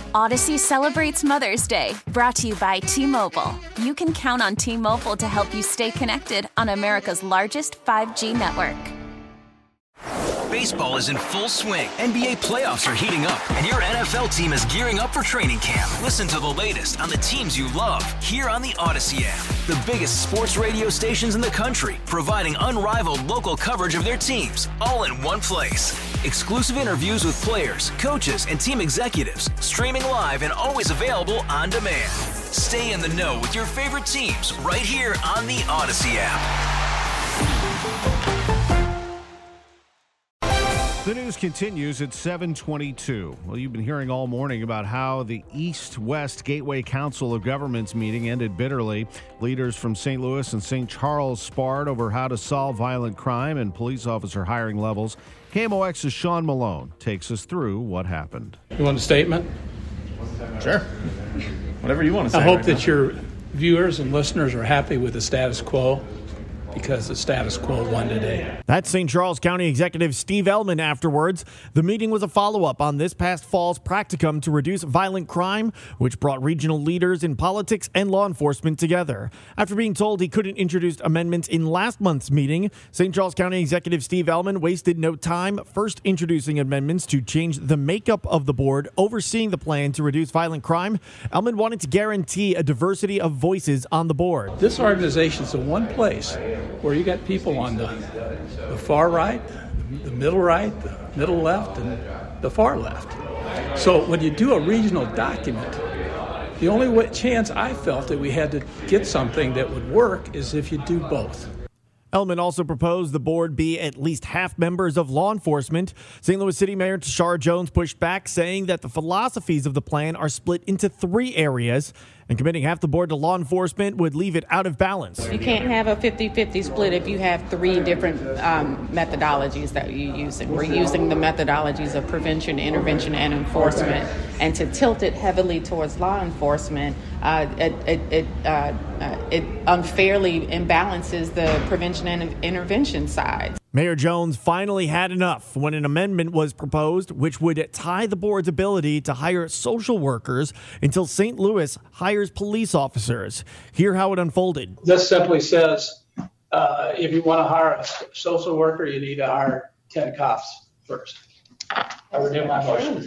Odyssey celebrates Mother's Day, brought to you by T-Mobile. You can count on T-Mobile to help you stay connected on America's largest 5G network. Baseball is in full swing. NBA playoffs are heating up, and your NFL team is gearing up for training camp. Listen to the latest on the teams you love here on the Odyssey app. The biggest sports radio stations in the country, providing unrivaled local coverage of their teams, all in one place. Exclusive interviews with players, coaches, and team executives, streaming live and always available on demand. Stay in the know with your favorite teams right here on the Odyssey app. The news continues at 7:22. Well, you've been hearing all morning about how the East-West Gateway Council of Governments meeting ended bitterly. Leaders from St. Louis and St. Charles sparred over how to solve violent crime and police officer hiring levels. KMOX's Sean Malone takes us through what happened. You want a statement? Sure. Whatever you want to say. I hope right that now. your viewers and listeners are happy with the status quo, because the status quo won today. That's St. Charles County Executive Steve Ellman afterwards. The meeting was a follow-up on this past fall's practicum to reduce violent crime, which brought regional leaders in politics and law enforcement together. After being told he couldn't introduce amendments in last month's meeting, St. Charles County Executive Steve Ellman wasted no time first introducing amendments to change the makeup of the board overseeing the plan to reduce violent crime. Ellman wanted to guarantee a diversity of voices on the board. This organization is the one place where you got people on the far right, the middle right, the middle left, and the far left. So when you do a regional document, the only chance I felt that we had to get something that would work is if you do both. Ellman also proposed the board be at least half members of law enforcement. St. Louis City Mayor Tashara Jones pushed back, saying that the philosophies of the plan are split into 3 areas, and committing half the board to law enforcement would leave it out of balance. You can't have a 50-50 split if you have 3 different methodologies that you're using. We're using the methodologies of prevention, intervention, and enforcement. And to tilt it heavily towards law enforcement, it unfairly imbalances the prevention and intervention sides. Mayor Jones finally had enough when an amendment was proposed which would tie the board's ability to hire social workers until St. Louis hires police officers. Hear how it unfolded. This simply says if you want to hire a social worker, you need to hire 10 cops first. I renew my motion.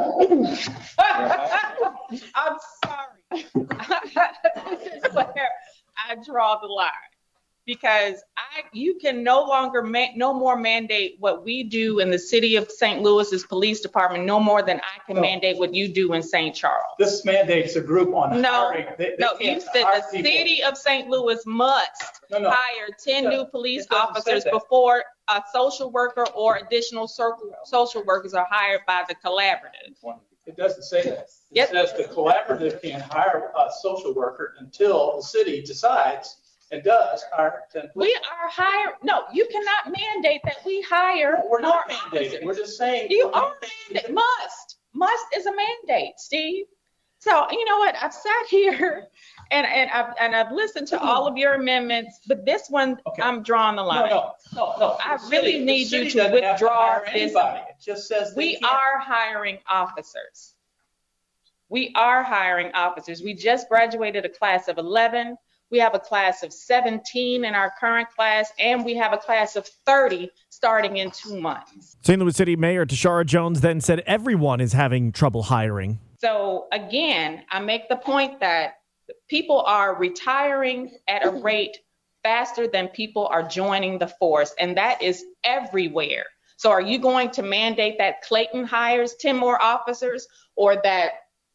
I'm sorry. This is where I draw the line. Because you can no more mandate what we do in the city of St. Louis's police department, no more than I can mandate what you do in St. Charles. This mandates a group on hiring. You said the city of St. Louis must hire 10 new police officers before a social worker or additional social workers are hired by the collaborative. It doesn't say that. It says the collaborative can hire a social worker until the city decides and does hire 10 police. We are hiring. No, you cannot mandate that we hire. We're not mandating. We're just saying. You are mandated. Must is a mandate, Steve. So you know what? I've sat here and I've listened to all of your amendments, but this one I'm drawing the line. No. I really need you to withdraw this. It just says we are hiring officers. We are hiring officers. We just graduated a class of 11. We have a class of 17 in our current class, and we have a class of 30 starting in 2 months. St. Louis City Mayor Tashara Jones then said everyone is having trouble hiring. So again, I make the point that people are retiring at a rate faster than people are joining the force, and that is everywhere. So are you going to mandate that Clayton hires 10 more officers, or that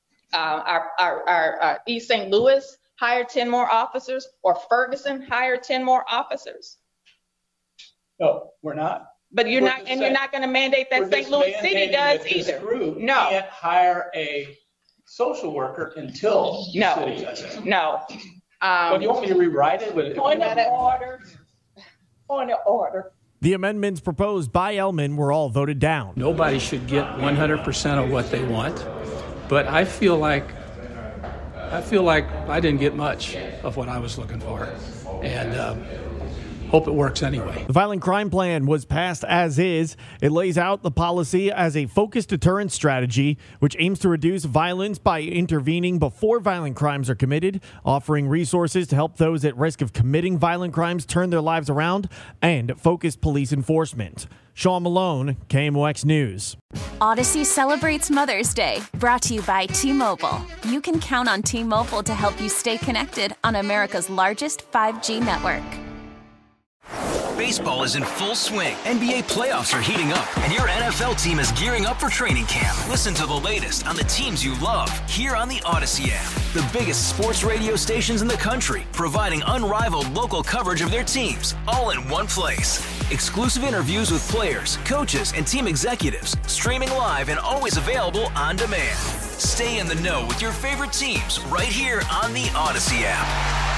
our East St. Louis hire 10 more officers, or Ferguson hire 10 more officers? No, we're not. But you're not going to mandate that St. Louis City does either. No. Can't hire a social worker until the city does it. No. But you want me to rewrite it? Point of order. The amendments proposed by Ellman were all voted down. Nobody should get 100% of what they want, but I feel like I didn't get much of what I was looking for, and hope it works anyway. The violent crime plan was passed as is. It lays out the policy as a focused deterrence strategy, which aims to reduce violence by intervening before violent crimes are committed, offering resources to help those at risk of committing violent crimes turn their lives around, and focused police enforcement. Sean Malone, KMOX News. Odyssey celebrates Mother's Day, brought to you by T-Mobile. You can count on T-Mobile to help you stay connected on America's largest 5G network. Baseball is in full swing. NBA playoffs are heating up, and your NFL team is gearing up for training camp. Listen to the latest on the teams you love here on the Odyssey app. The biggest sports radio stations in the country, providing unrivaled local coverage of their teams, all in one place. Exclusive interviews with players, coaches, and team executives, streaming live and always available on demand. Stay in the know with your favorite teams right here on the Odyssey app.